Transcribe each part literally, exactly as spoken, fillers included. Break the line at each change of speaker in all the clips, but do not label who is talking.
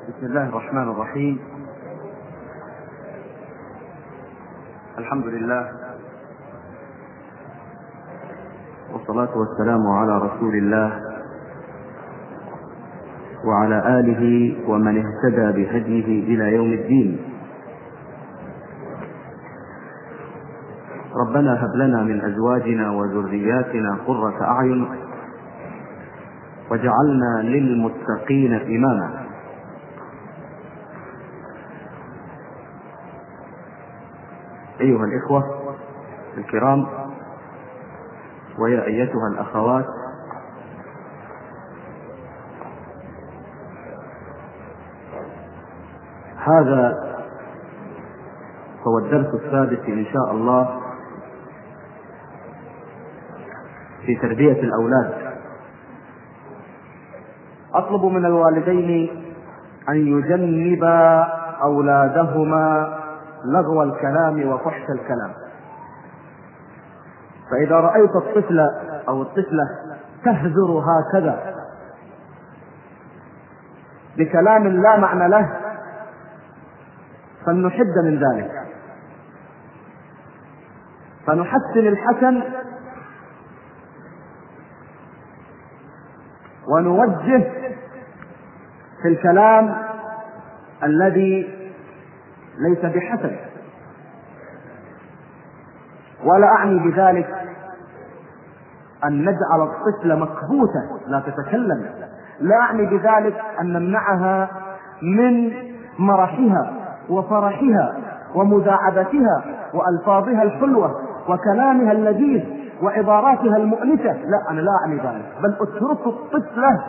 بسم الله الرحمن الرحيم. الحمد لله والصلاة والسلام على رسول الله وعلى آله ومن اهتدى بهديه إلى يوم الدين. ربنا هب لنا من أزواجنا وذرياتنا قرة أعين واجعلنا للمتقين إماما. أيها الإخوة الكرام ويا أيتها الأخوات، هذا هو الدرس السادس إن شاء الله في تربية الأولاد. أطلب من الوالدين أن يجنبا أولادهما لغو الكلام وفحش الكلام. فإذا رأيت الطفل أو الطفلة تهذر هكذا بكلام لا معنى له فلنحد من ذلك، فنحسن الحسن ونوجه في الكلام الذي ليس بحسن. ولا أعني بذلك أن نجعل الطفل مكبوتة لا تتكلم، لا أعني بذلك أن نمنعها من مرحها وفرحها ومداعبتها وألفاظها الحلوة وكلامها اللذيذ وعباراتها المؤنسة، لا، أنا لا أعني ذلك، بل أترك الطفلة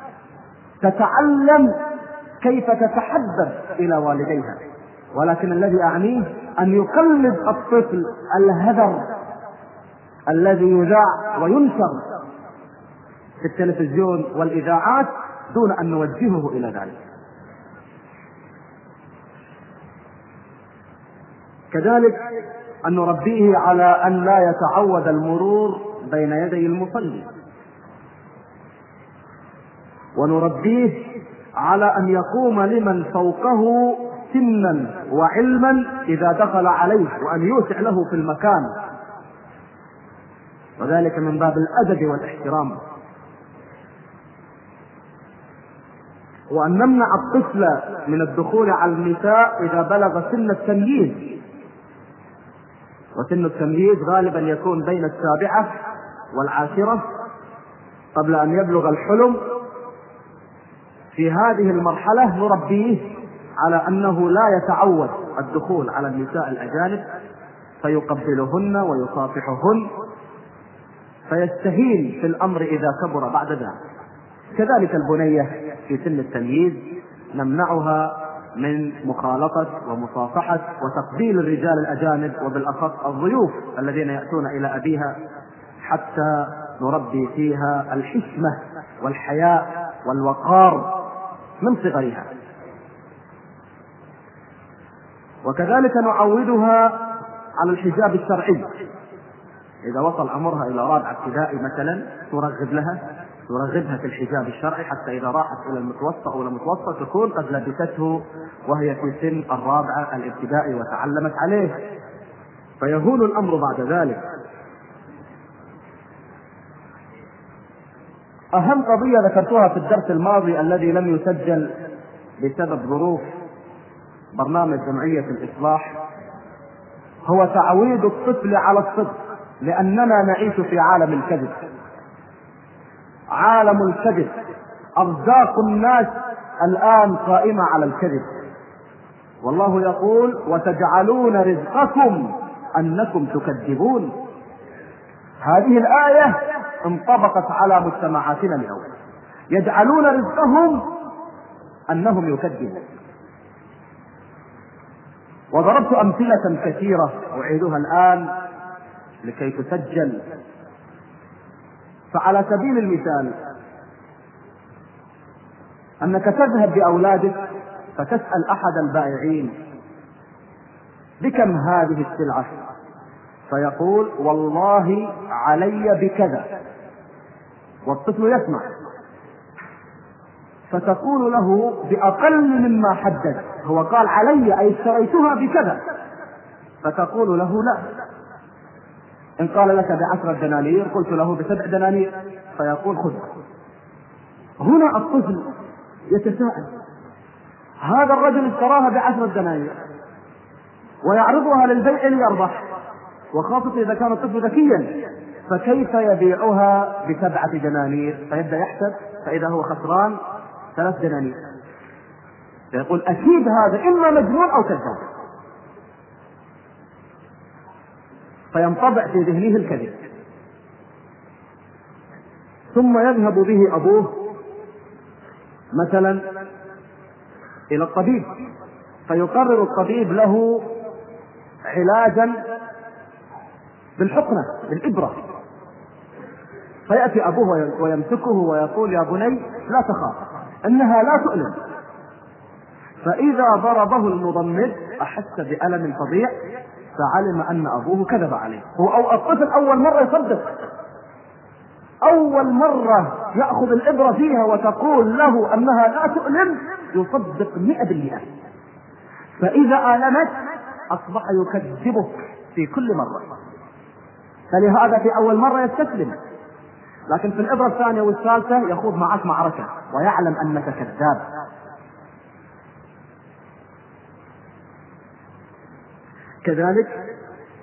تتعلم كيف تتحدث إلى والديها. ولكن الذي أعنيه أن يقلد الطفل الهذر الذي يذاع وينشر في التلفزيون والإذاعات دون أن نوجهه إلى ذلك. كذلك أن نربيه على أن لا يتعود المرور بين يدي المصلي، ونربيه على أن يقوم لمن فوقه سنا وعلما إذا دخل عليه، وأن يوسع له في المكان، وذلك من باب الأدب والاحترام. وأن نمنع الطفل من الدخول على النساء إذا بلغ سن التمييز، وسن التمييز غالبا يكون بين السابعة والعاشرة قبل أن يبلغ الحلم. في هذه المرحلة نربيه على أنه لا يتعود الدخول على النساء الأجانب فيقبلهن ويصافحهن، فيستهين في الأمر إذا كبر بعد ذلك. كذلك البنية في سن التمييز نمنعها من مخالطة ومصافحة وتقبيل الرجال الأجانب، وبالأخص الضيوف الذين يأتون إلى أبيها، حتى نربي فيها الحشمة والحياء والوقار من صغرها. وكذلك نعودها على الحجاب الشرعي. إذا وصل أمرها إلى رابعة ابتدائي مثلا ترغب لها ترغبها في الحجاب الشرعي، حتى إذا راحت إلى المتوسط أو المتوسط تكون قد لبسته وهي في سن الرابعة الابتدائي وتعلمت عليه، فيهون الأمر بعد ذلك. أهم قضية ذكرتها في الدرس الماضي الذي لم يسجل بسبب ظروف برنامج جمعية الإصلاح هو تعويد الطفل على الصدق، لأننا نعيش في عالم الكذب. عالم الكذب، أرزاق الناس الآن قائمة على الكذب، والله يقول وتجعلون رزقكم أنكم تكذبون. هذه الآية انطبقت على مجتمعاتنا اليوم، يجعلون رزقهم أنهم يكذبون. وضربت أمثلة كثيرة أعيدها الآن لكي تسجل. فعلى سبيل المثال أنك تذهب بأولادك فتسأل أحد البائعين بكم هذه السلعة، فيقول والله علي بكذا، والطفل يسمع، فتقول له بأقل مما حدد، هو قال علي أي اشتريتها بكذا، فتقول له لا، إن قال لك بعشرة دنانير قلت له بسبع دنانير، فيقول خذ. هنا الطفل يتساءل، هذا الرجل اشتراها بعشرة دنانير ويعرضها للبيع ليربح، وخاصة إذا كان الطفل ذكيا، فكيف يبيعها بسبعة دنانير؟ فيبدأ يحسب، فإذا هو خسران ثلاث دنانير، فيقول أكيد هذا إما مجنون أو كذاب، فينطبع في ذهنه الكذب. ثم يذهب به أبوه مثلا إلى الطبيب، فيقرر الطبيب له علاجا بالحقنة بالإبرة، فيأتي أبوه ويمسكه ويقول يا بني لا تخاف إنها لا تؤلم، فإذا ضربه المضمد أحس بألم فظيع، فعلم أن أبوه كذب عليه. هو أو الطفل أول مرة يصدق، أول مرة يأخذ الإبرة فيها وتقول له أنها لا تؤلم يصدق مئة بالمئة، فإذا آلمت أصبح يكذبك في كل مرة، فلهذا في أول مرة يستسلم، لكن في الإبرة الثانية والثالثة يخوض معك معركة ويعلم أنك كذاب. كذلك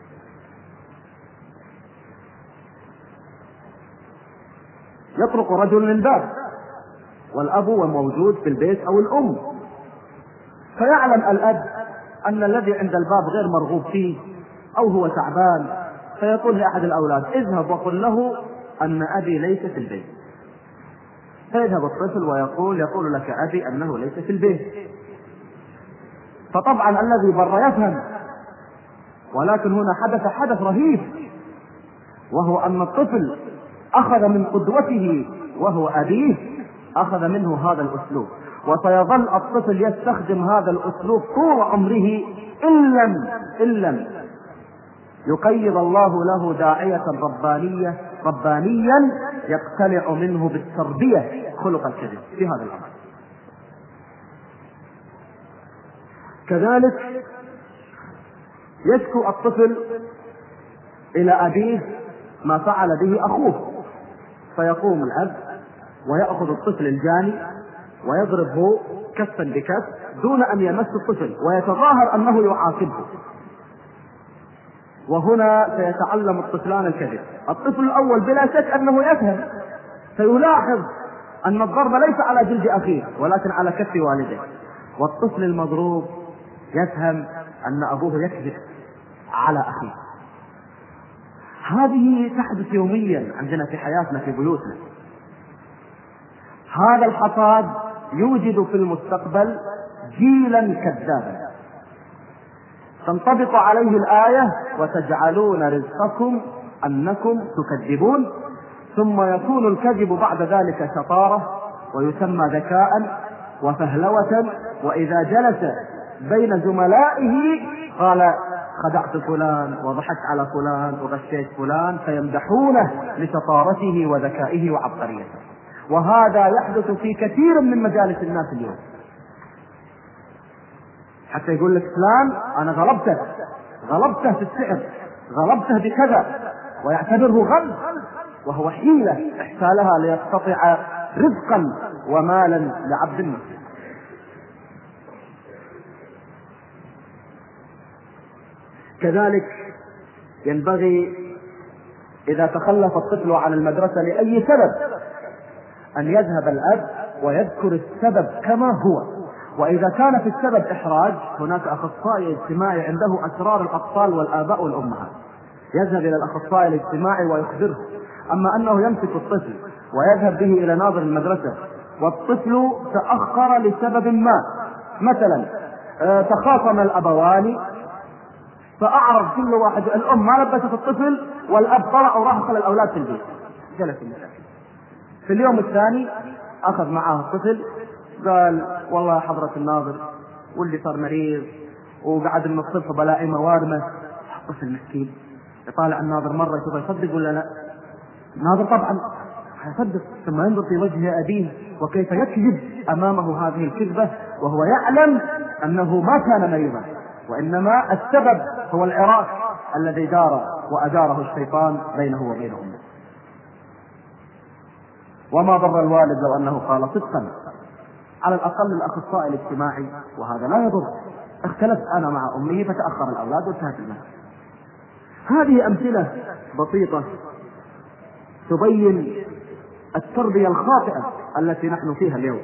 يطرق رجل من الباب والأب موجود في البيت أو الأم، فيعلم الأب أن الذي عند الباب غير مرغوب فيه أو هو تعبان، فيقول لأحد الأولاد اذهب وقل له أن أبي ليس في البيت، فيذهب الطفل ويقول يقول لك أبي أنه ليس في البيت. فطبعا الذي بر يفهم، ولكن هنا حدث حدث رهيب، وهو أن الطفل أخذ من قدوته وهو أبيه، أخذ منه هذا الأسلوب، وسيظل الطفل يستخدم هذا الأسلوب طول عمره إن لم إن لم يقيض الله له داعية ربانية ربانيا يقتلع منه بالتربية خلق الكذب في هذا الأمر. كذلك يشكو الطفل إلى أبيه ما فعل به أخوه، فيقوم الأب ويأخذ الطفل الجاني ويضربه كفا بكف دون أن يمس الطفل، ويتظاهر أنه يعاقبه. وهنا سيتعلم الطفلان الكذب. الطفل الأول بلا شك أنه يفهم، سيلاحظ أن الضرب ليس على جلد أخيه ولكن على كف والده، والطفل المضروب يفهم أن أبوه يكذب على أخيه. هذه تحدث يوميا عندنا في حياتنا في بيوتنا. هذا الحصاد يوجد في المستقبل جيلا كذابا تنطبق عليه الآية وتجعلون رزقكم أنكم تكذبون، ثم يكون الكذب بعد ذلك شطارة ويسمى ذكاء وفهلوة، وإذا جلس بين زملائه قال خدعت فلان وضحكت على فلان وغشيت فلان، فيمدحونه لشطارته وذكائه وعبقريته. وهذا يحدث في كثير من مجالس الناس اليوم، حتى يقول لك فلان أنا غلبته غلبته في السحر غلبته بكذا، ويعتبره غلب وهو حيلة احتالها ليقتطع رزقا ومالا لعبد المسلم. كذلك ينبغي إذا تخلف الطفل عن المدرسة لأي سبب أن يذهب الأب ويذكر السبب كما هو، وإذا كان في السبب إحراج هناك أخصائي اجتماعي عنده أسرار الأطفال والآباء والأمهات، يذهب إلى الأخصائي الاجتماعي ويخبره. أما أنه يمسك الطفل ويذهب به إلى ناظر المدرسة والطفل تأخر لسبب ما، مثلا تخاصم الأبوان فأعرض كل واحد، الأم ما لبست الطفل والأب طلع وراح خلى الأولاد في البيت، جلس المشاكل. في اليوم الثاني أخذ معه الطفل قال والله يا حضرة الناظر واللي صار مريض وقعد من الصبح بلاقي موارمة. الطفل مسكين يطالع الناظر مرة يشوف يصدق ولا لا، الناظر طبعا يصدق، ثم ينظر في وجه أبيه وكيف يكذب أمامه هذه الكذبة وهو يعلم أنه ما كان مريضا، وإنما السبب هو العراك الذي دار وأداره الشيطان بينه وبينهم. وما ضر الوالد لو أنه قال صدقا، على الأقل الأخصائي الاجتماعي وهذا لا يضر، اختلفت أنا مع أمه فتأخر الأولاد وانتهت المسألة. هذه أمثلة بسيطة تبين التربية الخاطئة التي نحن فيها اليوم.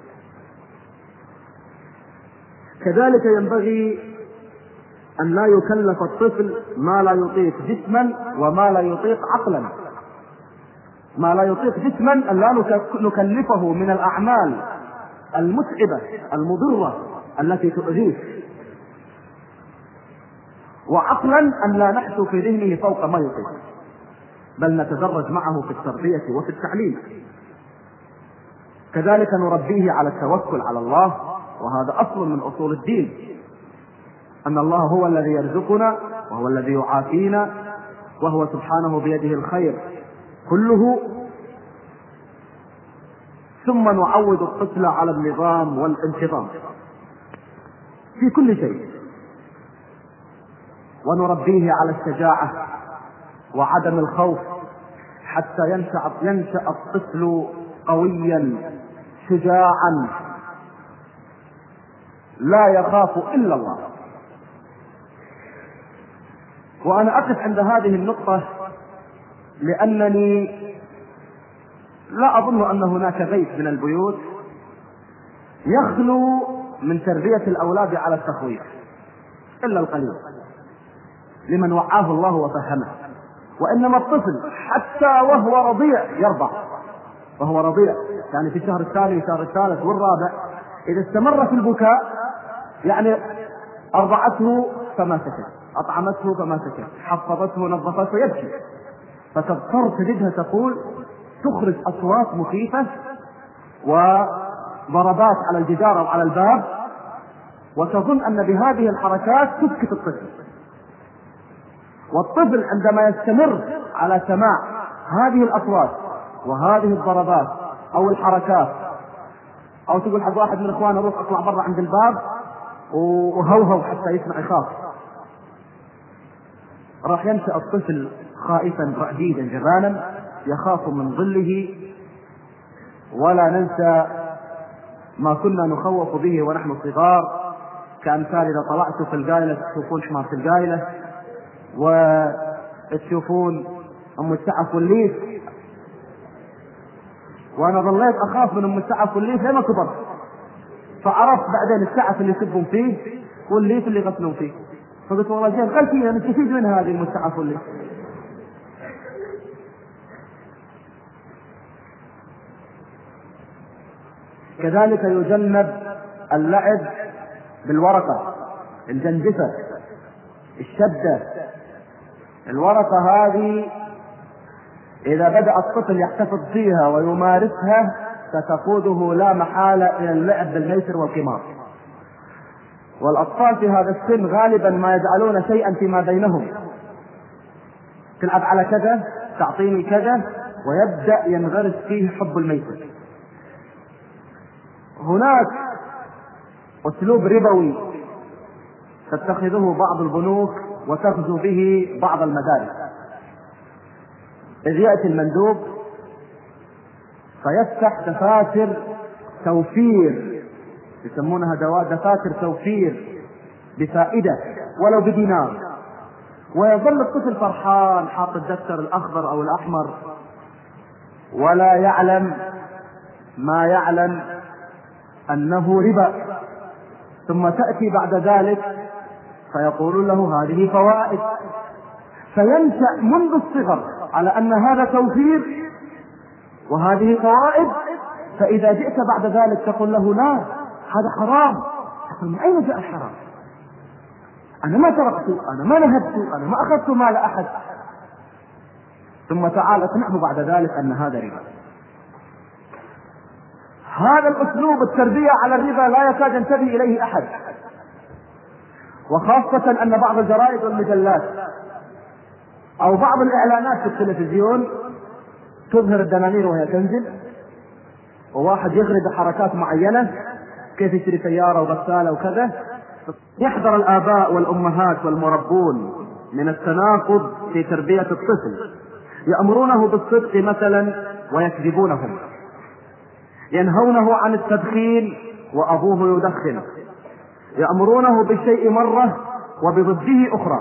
كذلك ينبغي أن لا يكلف الطفل ما لا يطيق جسما وما لا يطيق عقلا. ما لا يطيق جسما أن لا نكلفه من الأعمال المتعبة المضرة التي تؤذيه، وعقلا أن لا نحسو في ذهنه فوق ما يطيق، بل نتدرج معه في التربية وفي التعليم. كذلك نربيه على التوكل على الله، وهذا أصل من أصول الدين، أن الله هو الذي يرزقنا وهو الذي يعافينا وهو سبحانه بيده الخير كله. ثم نعود الطفل على النظام والانتظام في كل شيء، ونربيه على الشجاعة وعدم الخوف حتى ينشأ, ينشأ الطفل قويا شجاعا لا يخاف إلا الله. وأنا أقف عند هذه النقطة لأنني لا أظن أن هناك بيت من البيوت يخلو من تربية الأولاد على التخويف إلا القليل لمن وعاه الله وفهمه. وإنما الطفل حتى وهو رضيع يرضع، وهو رضيع يعني في الشهر الثاني والشهر الثالث والرابع إذا استمر في البكاء يعني أرضعته فما سكت، أطعمته فما سكت، حفظته نظفته يبكي، فتضطر تجدها تقول تخرج أصوات مخيفة وضربات على الجدار أو على الباب، وتظن أن بهذه الحركات تسكت الطفل. والطفل عندما يستمر على سماع هذه الأصوات وهذه الضربات أو الحركات، أو تقول حق واحد من إخوانه روح اطلع برا عند الباب وهوهو حتى يسمع يخاف، راح ينشأ الطفل خائفا رعديدا جبانا يخاف من ظله. ولا ننسى ما كنا نخوف به ونحن صغار، كأمثال إذا طلعتوا في القايلة تشوفون حمار في القايلة وتشوفون أم السعف والليف، وأنا ظليت أخاف من أم السعف والليف لما كبرت، فعرفت بعدين السعف اللي يسبون فيه والليف اللي يغسلون فيه، فقلت والله زين قال فيها نستفيد من هذه أم السعف والليف. كذلك يجنب اللعب بالورقة، الجنجفة، الشدة. الورقة هذه إذا بدأ الطفل يحتفظ فيها ويمارسها ستقوده لا محالة إلى اللعب بالميسر والقمار. والأطفال في هذا السن غالبا ما يجعلون شيئا فيما بينهم، تلعب على كذا تعطيني كذا، ويبدأ ينغرس فيه حب الميسر. هناك أسلوب ربوي تتخذه بعض البنوك وتغزو به بعض المدارس، إذ يأتي المندوب فيفتح دفاتر توفير، يسمونها دفاتر توفير بفائدة ولو بدينار، ويظل الطفل فرحان حاط الدفتر الأخضر أو الأحمر ولا يعلم ما يعلم أنه ربا. ثم تأتي بعد ذلك فيقولون له هذه فوائد، فينشأ منذ الصغر على أن هذا توفير وهذه فوائد. فإذا جئت بعد ذلك تقول له لا هذا حرام، تقول من أين جاء الحرام؟ أنا ما سرقت، أنا ما نهبت، أنا ما أخذت مال أحد. ثم تعال أقنعه بعد ذلك أن هذا ربا. هذا الأسلوب التربية على الربا لا يكاد ينتبه إليه أحد، وخاصة أن بعض الجرائد والمجلات أو بعض الإعلانات في التلفزيون تظهر الدنانير وهي تنزل، وواحد يغرد حركات معينة، كيف يشتري سيارة وغسالة وكذا. يحذر الآباء والأمهات والمربون من التناقض في تربية الطفل، يأمرونه بالصدق مثلا ويكذبونهم، ينهونه عن التدخين وأبوه يدخن، يأمرونه بالشيء مرة وبضده أخرى،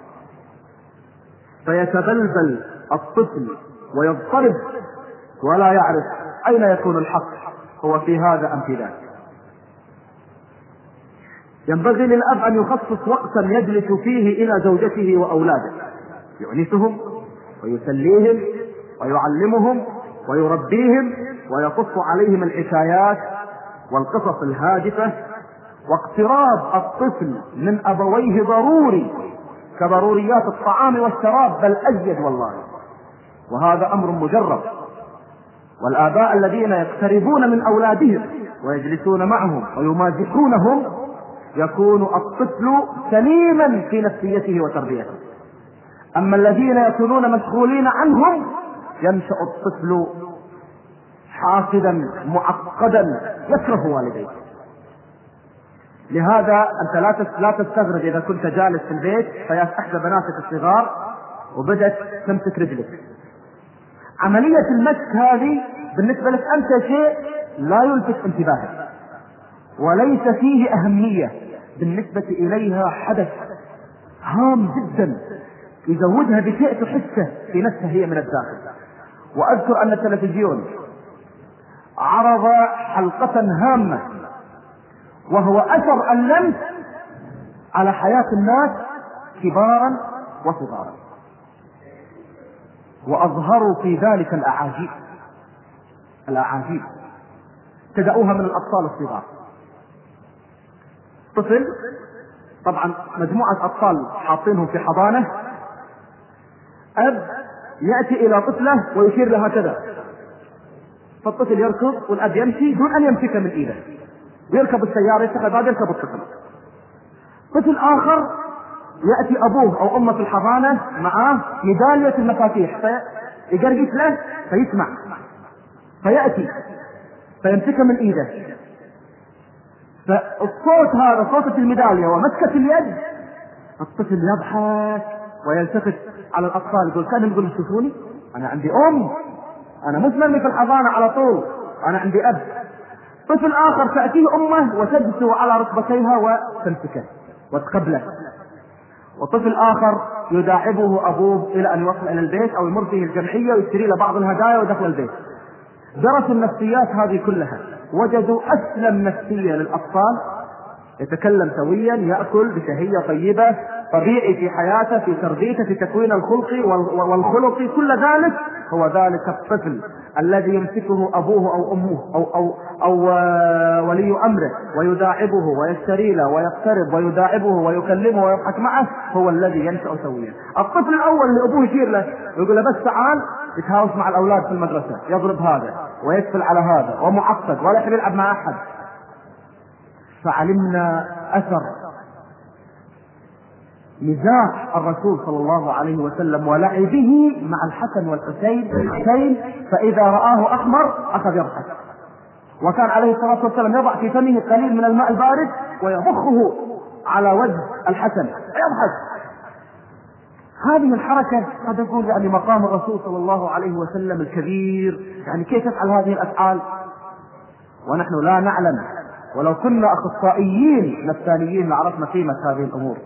فيتبلبل الطفل ويضطرب ولا يعرف أين يكون الحق، هو في هذا أم في ذاك. ينبغي للأب أن يخصص وقتا يجلس فيه إلى زوجته وأولاده، يؤنسهم ويسليهم ويعلمهم ويربيهم ويقص عليهم الحكايات والقصص الهادفة. واقتراب الطفل من أبويه ضروري كضروريات الطعام والشراب، بل أزيد والله، وهذا أمر مجرب. والآباء الذين يقتربون من أولادهم ويجلسون معهم ويمازحونهم يكون الطفل سليما في نفسيته وتربيته. أما الذين يكونون مشغولين عنهم ينشأ الطفل حاسدا معقدا يكره والديه. لهذا أنت لا تستغرب إذا كنت جالس في البيت فيا إحدى بناتك الصغار وبدأت تمسك رجلك. عملية المسك هذه بالنسبة لك أنت شيء لا يلفت انتباهك وليس فيه أهمية، بالنسبة إليها حدث هام جدا يزودها بشيء تحسه في نفسها هي من الداخل. وأذكر أن التلفزيون عرض حلقة هامة وهو أثر اللمس على حياة الناس كبارا وصغارا، وأظهروا في ذلك الأعاجيب الأعاجيب ابتدأوها من الأطفال الصغار. طفل، طبعا مجموعة أطفال حاطينهم في حضانة، أب يأتي إلى طفله ويشير له هكذا، فالطفل يركض والأب يمشي دون أن يمسك من إيده، ويركب السيارة يتخذ بعد يركب الطفل. طفل آخر يأتي أبوه أو أمه في الحضانة معاه ميدالية المفاتيح فيقرقش له فيسمع فيأتي فيمسك من إيده، فالصوت هذا صوت الميدالية ومسكة اليد، الطفل يضحك ويلتفت على الأطفال يقول كانوا يقولوا شوفوني أنا عندي أم، أنا مش مرمي في الحضانة على طول، أنا عندي أب. طفل آخر تأتيه أمه وتجلس على ركبتيها وتمسكه وتقبله. وطفل آخر يداعبه أبوه إلى أن يوصل إلى البيت أو يمر فيه الجمعية ويشتري له بعض الهدايا ودخل البيت. درسوا النفسيات هذه كلها، وجدوا أسلم نفسية للأطفال، يتكلم سويا، يأكل بشهية طيبة، طبيعي في حياته، في تربيته، في تكوين الخلقي والخلقي، كل ذلك هو ذلك الطفل الذي يمسكه أبوه أو أمه أو, أو, أو ولي أمره ويداعبه ويشتري له ويقترب ويداعبه ويكلمه ويضحك معه، هو الذي ينشأ سويا. الطفل الأول اللي أبوه يشير له ويقول له بس تعال، يتهاوش مع الأولاد في المدرسة، يضرب هذا ويكفل على هذا ومعقد ولا يحب يلعب مع أحد. فعلمنا أثر مزاح الرسول صلى الله عليه وسلم ولعبه مع الحسن والحسين حسين، فإذا رآه أحمر أخذ يضحك، وكان عليه الصلاة والسلام يضع في فمه قليل من الماء البارد ويضخه على وجه الحسن يضحك. هذه الحركة قد يقول يعني مقام الرسول صلى الله عليه وسلم الكبير، يعني كيف يفعل هذه الأفعال ونحن لا نعلم؟ ولو كنا أخصائيين نفسانيين لعرفنا قيمة هذه الأمور.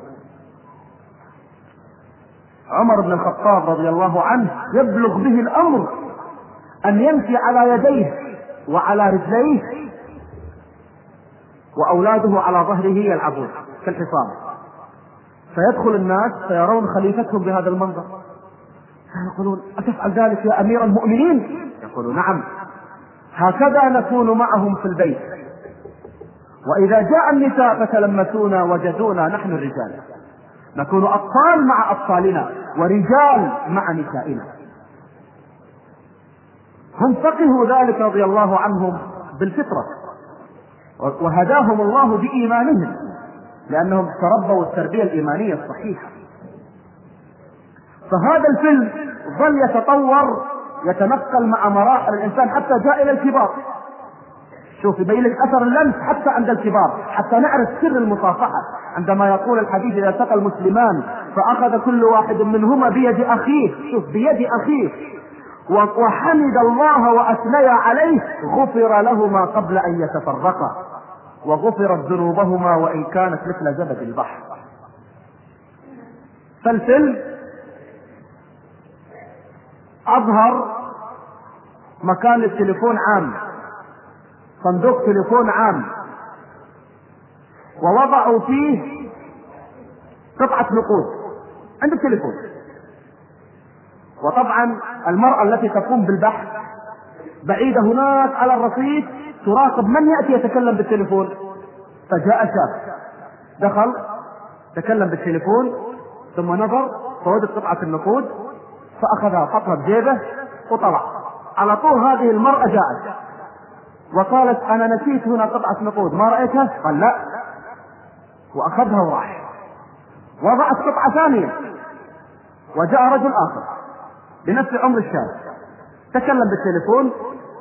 عمر بن الخطاب رضي الله عنه يبلغ به الأمر أن يمشي على يديه وعلى رجليه وأولاده على ظهره يلعبون في الحصان، فيدخل الناس فيرون خليفتهم بهذا المنظر فيقولون أتفعل ذلك يا أمير المؤمنين؟ يقولون نعم، هكذا نكون معهم في البيت، وإذا جاء النساء فتلمسونا وجدونا نحن الرجال، نكون أطفال مع أطفالنا ورجال مع نسائنا. هم فقهوا ذلك رضي الله عنهم بالفطرة، وهداهم الله بإيمانهم لأنهم تربوا التربية الإيمانية الصحيحة. فهذا الفيلم ظل يتطور يتنقل مع مراحل الإنسان حتى جاء إلى الكبار. شوف يبين لك اثر اللمس حتى عند الكبار، حتى نعرف سر المصافحه. عندما يقول الحديث اذا التقى المسلمان فاخذ كل واحد منهما بيد اخيه، شوف بيد اخيه، وحمد الله واثنى عليه، غفر لهما قبل ان يتفرقا، وغفرت ذنوبهما وان كانت مثل زبد البحر. فالفيلم اظهر مكان التليفون عام، صندوق تليفون عام، ووضعوا فيه قطعة نقود عند التليفون. وطبعا المرأة التي تقوم بالبحث بعيدة هناك على الرصيف تراقب من يأتي يتكلم بالتليفون. فجاء شاب دخل تكلم بالتليفون ثم نظر فوجد قطعة النقود فأخذها حطها بجيبه وطلع. على طول هذه المرأة جاءت وقالت أنا نسيت هنا قطعة نقود، ما رأيتها؟ قال لا، وأخذها وراح. وضعت قطعة ثانية وجاء رجل آخر بنفس عمر الشاب تكلم بالتليفون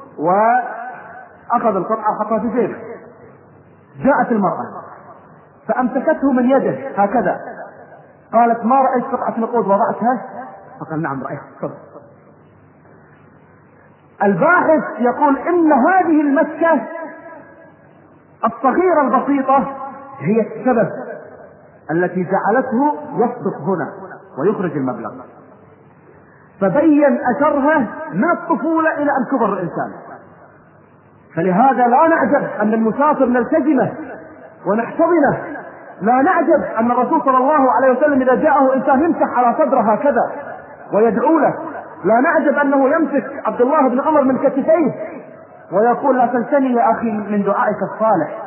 وأخذ القطعة وحطها في جيبه. جاءت المرأة فأمسكته من يده هكذا، قالت ما رأيت قطعة نقود وضعتها؟ فقال نعم رأيت. الباحث يقول إن هذه المسكة الصغيرة البسيطة هي السبب التي جعلته يصدق هنا ويخرج المبلغ، فبين أثرها من الطفولة إلى أن كبر الإنسان. فلهذا لا نعجب أن المسافر نلتزمه ونحتضنه، لا نعجب أن الرسول صلى الله عليه وسلم إذا جاءه إنسان يمسح على صدره هكذا ويدعو له، لا نعجب أنه يمسك عبد الله بن عمر من كتفيه ويقول لا تنسني يا أخي من دعائك الصالح.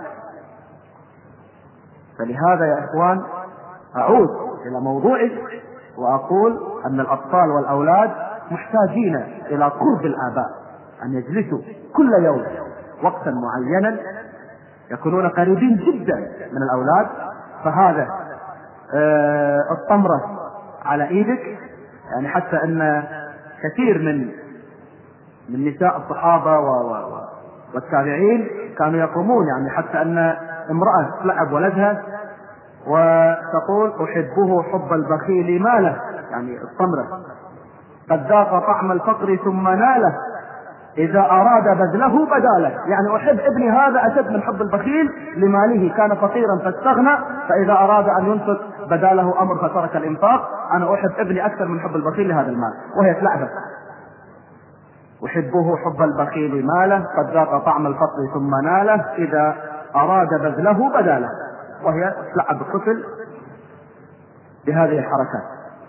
فلهذا يا إخوان أعود إلى موضوعي وأقول أن الأطفال والأولاد محتاجين إلى قرب الآباء، أن يجلسوا كل يوم وقتا معينا يكونون قريبين جدا من الأولاد. فهذا آه الطمرة على إيدك، يعني حتى أن كثير من من نساء الصحابة والتابعين كانوا يقومون، يعني حتى أن امرأة تلعب ولدها وتقول أحبه حب البخيل ماله، يعني الطمرة قد ذاق طعم الفقر ثم ناله إذا أراد بذله بداله، يعني أحب ابني هذا أشد من حب البخيل لماله، كان فقيرا فاستغنى فإذا أراد أن ينفق بداله أمر فترك الإنفاق. أنا أحب ابني أكثر من حب البخيل لهذا المال، وهي تلعبه أحبه حب البخيل ماله قد ذاق طعم الفقر ثم ناله إذا أراد بذله بداله، وهي تلعب الطفل بهذه الحركات.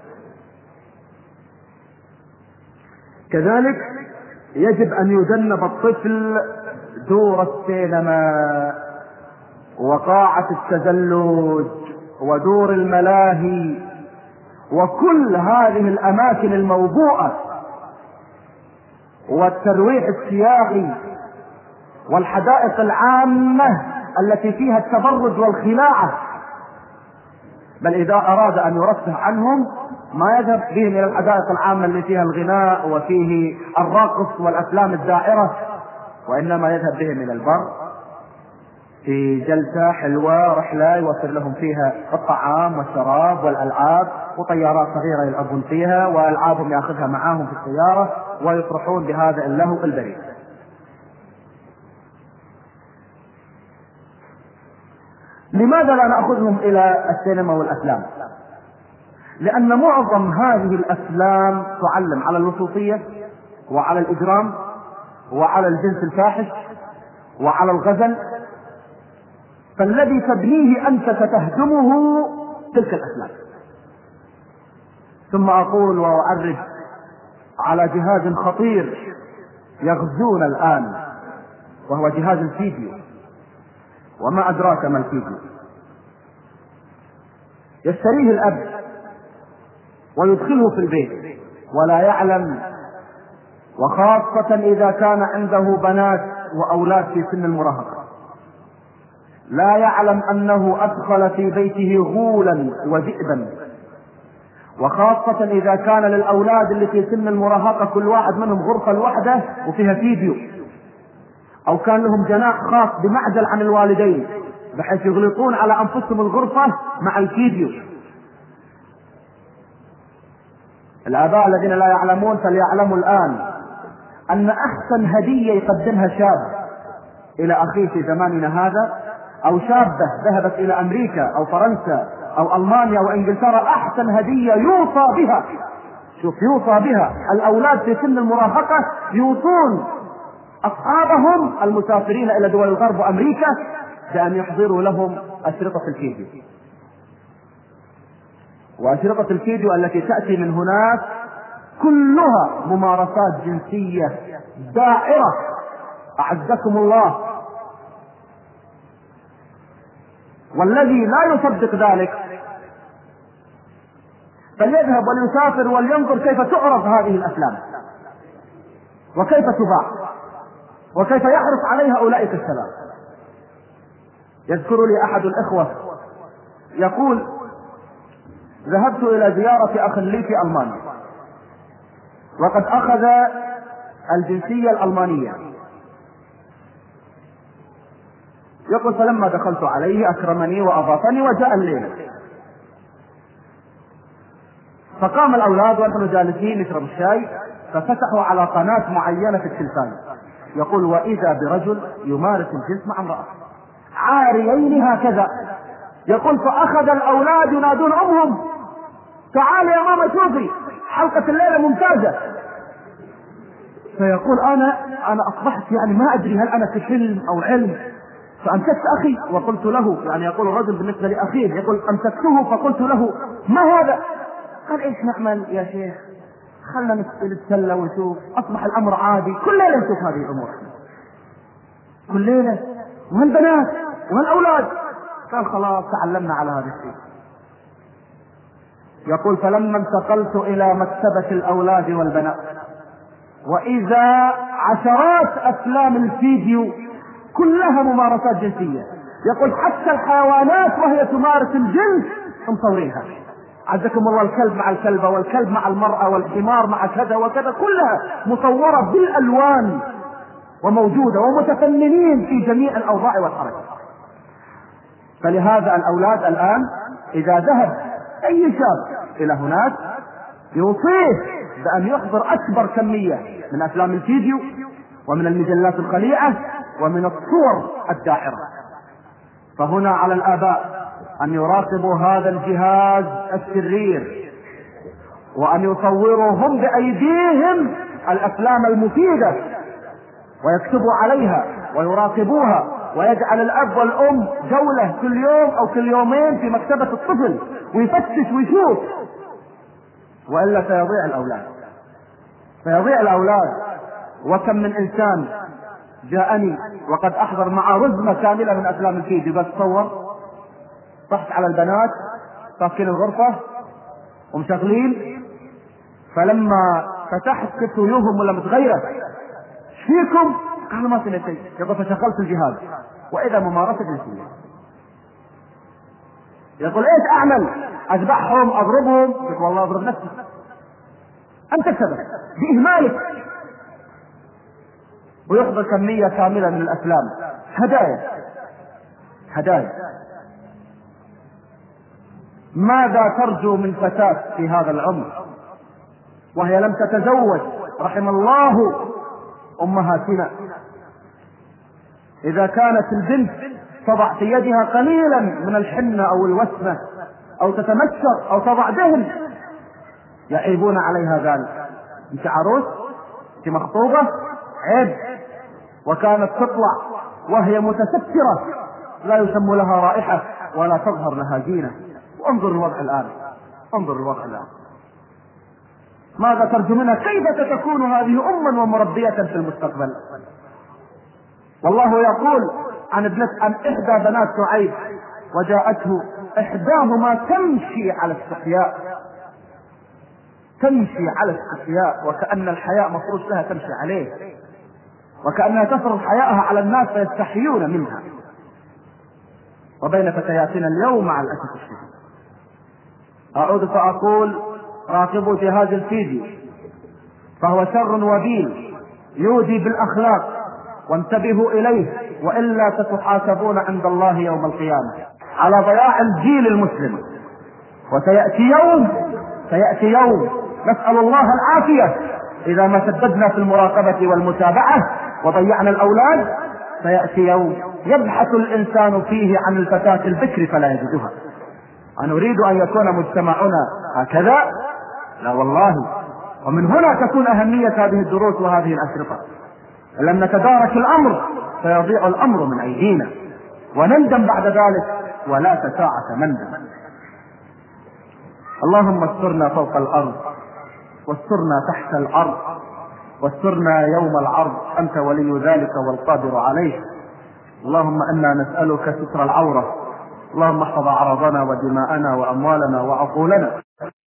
كذلك يجب أن يجنب الطفل دور السينما وقاعة التزلج ودور الملاهي وكل هذه الأماكن الموضوعة والترويح السياحي والحدائق العامة التي فيها التبرج والخلاعة. بل إذا أراد أن يرفه عنهم ما يذهب بهم إلى الحدائق العامة اللي فيها الغناء وفيه الرقص والأفلام الدائرة، وإنما يذهب بهم إلى البر في جلسة حلوة رحلة يوفر لهم فيها الطعام والشراب والألعاب وطيارات صغيرة يلعبون فيها وألعابهم يأخذها معاهم في السيارة ويفرحون بهذا اللهو البريء. لماذا لا نأخذهم إلى السينما والأفلام؟ لأن معظم هذه الأفلام تعلم على اللصوصية وعلى الإجرام وعلى الجنس الفاحش وعلى الغزل، فالذي تبنيه أنت ستهدمه تلك الأفلام. ثم أقول وأعرج على جهاز خطير يغزون الآن وهو جهاز الفيديو، وما أدراك ما الفيديو. يشتريه الأب ويدخله في البيت ولا يعلم، وخاصة إذا كان عنده بنات وأولاد في سن المراهقة، لا يعلم أنه أدخل في بيته غولا وذئبا، وخاصة إذا كان للأولاد اللي في سن المراهقة كل واحد منهم غرفة لوحده وفيها فيديو، أو كان لهم جناح خاص بمعزل عن الوالدين بحيث يغلقون على أنفسهم الغرفة مع الفيديو. الآباء الذين لا يعلمون فليعلموا الآن أن أحسن هدية يقدمها شاب إلى أخيه في زماننا هذا، أو شابة ذهبت إلى أمريكا أو فرنسا أو ألمانيا وإنجلترا، أحسن هدية يوصى بها، شوف يوصى بها الأولاد في سن المراهقة، يوصون أصحابهم المسافرين إلى دول الغرب وأمريكا بأن يحضروا لهم أشرطة الفيديو. وأشرطة الفيديو التي تأتي من هناك كلها ممارسات جنسية دائرة أعزكم الله. والذي لا يصدق ذلك فليذهب وليسافر ولينظر كيف تعرض هذه الأفلام وكيف تباع وكيف يحرص عليها أولئك الشباب. يذكر لي أحد الإخوة يقول: ذهبت إلى زيارة أخ لي في ألمانيا وقد أخذ الجنسية الألمانية. يقول: فلما دخلت عليه أكرمني وأضافني وجاء الليل، فقام الأولاد ونحن جالسين نشرب الشاي ففتحوا على قناة معينة في التلفاز. يقول: وإذا برجل يمارس الجنس مع امرأة عاريين هكذا. يقول: فأخذ الأولاد ينادون أمهم: تعالي يا ماما شوفي حلقة الليلة ممتازة. فيقول: أنا أنا أصبحت يعني ما أدري هل أنا في حلم أو علم، فأمسكت أخي وقلت له، يعني يقول الرجل بالنسبة لأخيه، يقول: أمسكته فقلت له: ما هذا؟ قال: إيش نعمل يا شيخ؟ خلنا نتسلى ونشوف. أصبح الأمر عادي، كل ليلة نشوف هذه الأمور، كل ليلة، وهالبنات وهالأولاد. قال: خلاص تعلمنا على هذا الشيء. يقول: فلما انتقلت إلى مكتبة الأولاد والبنات وإذا عشرات أفلام الفيديو كلها ممارسات جنسية. يقول: حتى الحيوانات وهي تمارس الجنس مصورينها، عزكم الله، الكلب مع الكلبة والكلب مع المرأة والحمار مع كذا وكذا، كلها مصورة بالألوان وموجودة ومتفننين في جميع الأوضاع والحركات. فلهذا الأولاد الآن إذا ذهب أي شاب إلى هناك يوصيه بأن يحضر أكبر كمية من أفلام الفيديو ومن المجلات الخليعة ومن الصور الداعرة. فهنا على الآباء أن يراقبوا هذا الجهاز الشرير وأن يصوروا هم بأيديهم الأفلام المفيدة ويكتبوا عليها ويراقبوها، ويجعل الأب والأم جولة كل يوم أو كل يومين في مكتبة الطفل ويفتش ويشوف، وإلا سيضيع الأولاد سيضيع الأولاد. وكم من إنسان جاءني وقد أحضر مع رزمة كاملة من أفلام الفيديو، بس صور طحت على البنات ساكنين الغرفة ومشغلين، فلما فتحت كنت وجوههم ولا متغيرة: ايش فيكم؟ قالوا: ما سمعت شيء. يقول: فشغلت الجهاز وإذا ممارسة جنسية. يقول: ايش أعمل؟ أذبحهم أضربهم؟ يقول: والله أضرب نفسي، أنت السبب بإهمالك. ويحضر كمية كاملة من الأفلام، هدايا هدايا. ماذا ترجو من فتاة في هذا العمر وهي لم تتزوج؟ رحم الله أمهاتنا. إذا كانت البنت تضع في يدها قليلا من الحنة أو الوسمة أو تتمشر أو تضع دهن يعيبون عليها ذلك. انت عروس، انت مخطوبة، عيب. وكانت تطلع وهي متسترة لا يسمى لها رائحة ولا تظهر لها زينة. وانظر الوضع الآن، انظر الوضع الآن. ماذا ترجو منها؟ كيف ستكون هذه أما ومربية في المستقبل؟ والله يقول عن ابنة عن إحدى بنات شعيب: وجاءته إحداهما تمشي على استحياء، تمشي على استحياء، وكأن الحياء مفروش لها تمشي عليه، وكأنها تفرض حياءها على الناس فيستحيون منها. وبين فتياتنا اليوم مع الأسف الشديد. أعود فأقول: راقبوا جهاز الفيديو، فهو شر وبيل يؤذي بالأخلاق وانتبهوا إليه وإلا ستحاسبون عند الله يوم القيامة على ضياع الجيل المسلم. وسيأتي يوم سيأتي يوم نسأل الله العافية إذا ما سددنا في المراقبة والمتابعة وضيعنا الأولاد. سيأتي يوم يبحث الإنسان فيه عن الفتاة البكر فلا يجدها. أنريد أن يكون مجتمعنا هكذا؟ لا والله. ومن هنا تكون أهمية هذه الدروس وهذه الأشرطة. لم نتدارك الأمر سيضيع الأمر من أيدينا ونندم بعد ذلك ولا تساعة مندم. اللهم استرنا فوق الأرض واسترنا تحت الأرض واسترنا يوم العرض، أنت ولي ذلك والقادر عليه. اللهم إنا نسألك ستر العورة. اللهم احفظ أعراضنا ودماءنا وأموالنا وعقولنا.